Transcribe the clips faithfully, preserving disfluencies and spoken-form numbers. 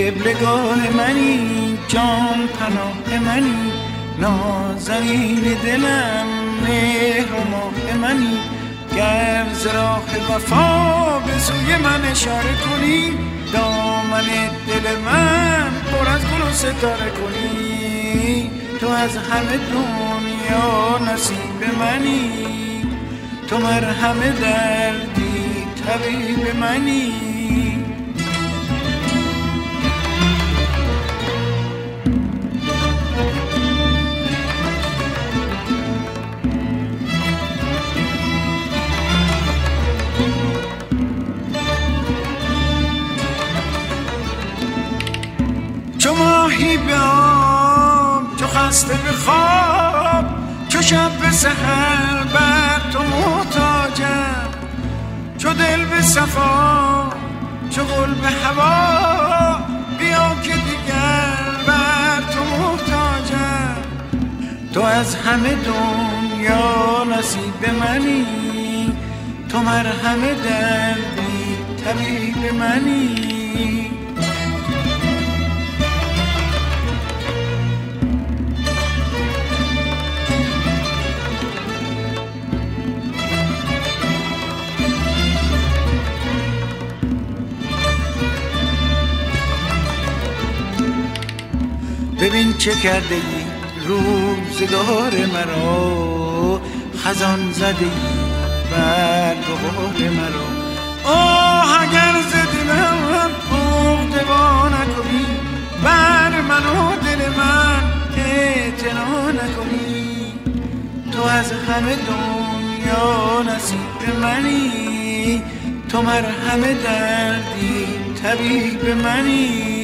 قبلگاه منی، جان پناه منی، نازنین دلم، مهر و ماه منی. گر ز راه وفا به سوی من اشاره کنی، دامن دل من پر از گل و ستاره کنی. تو از همه دنیا نصیب منی، تو مرهم دردی طبیب منی. چو ماهی به آب، چو خسته به خواب، چو شب به سحر بر تو محتاجم. چو دل به صفا، چو گل به هوا، بیا که دیگر بر تو محتاجم. تو از همه دنیا نصیب منی، تو مرهم دردی طبیب منی. ببین چه کرده ای روزگار مرا، خزان زده ای بر بهار مرا. آه اگر ز دلم عقده وا نکنی، بر من و دل من اعتنا نکنی. تو از همه دنیا نصیب منی، تو مرهم دردی طبیب منی.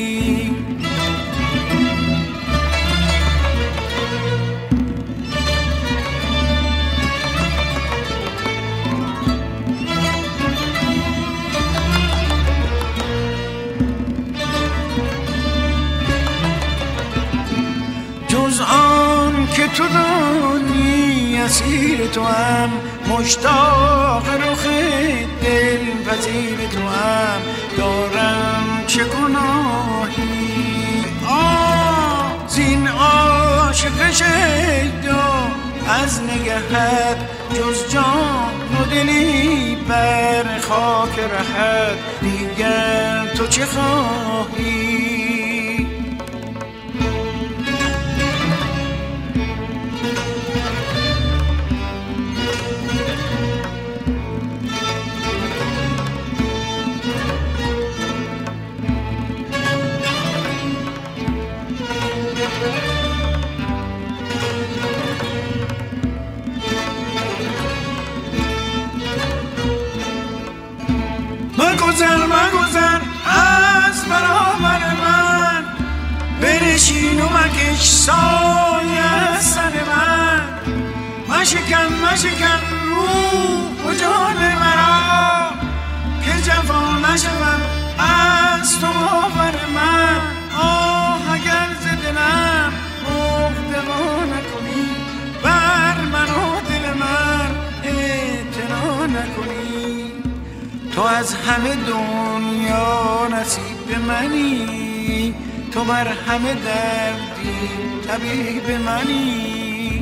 جز آن که تو دانی اسیر تو هم، مشتاق رخ دل پذیر تو هم. دارم چه گناهی آه زین عاشق شیدا، از نگهت جز جان و دلی بر خاک رهت. دیگر تو چه خواهی؟ مگذر مگذر از برابر من، بنشین و مکش سایه سر من. مشکن مشکن روح و جان مرا، که جفا نشوم از تو باور من. آه اگر ز دلم عقده وا نکنی، بر من و دل من اعتنا نکنی. تو از همه دنیا نصیب منی، تو مرهم دردی طبیب منی.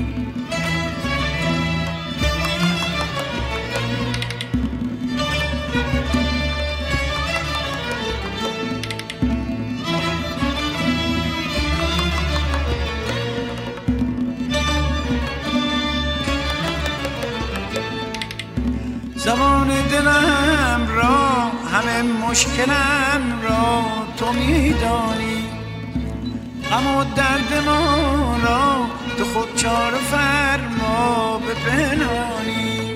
زمان دلم را، همه مشکلم را تو میدانی. غم و درد ما را تو خود چاره فرما به پنهانی.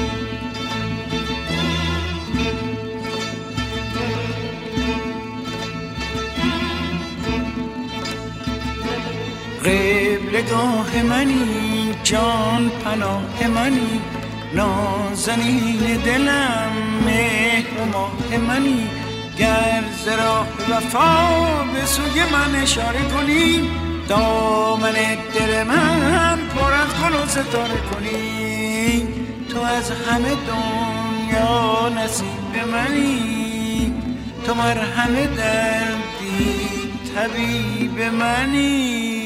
قبلگاه منی، جان پناه منی، نازنین دلم، مهر و ماه منی. گر ز راه وفا به سوی من اشاره کنی، دامن دل من پر از گل و ستاره کنی. تو از همه دنیا نصیب منی، تو مرهم دردی حبیب منی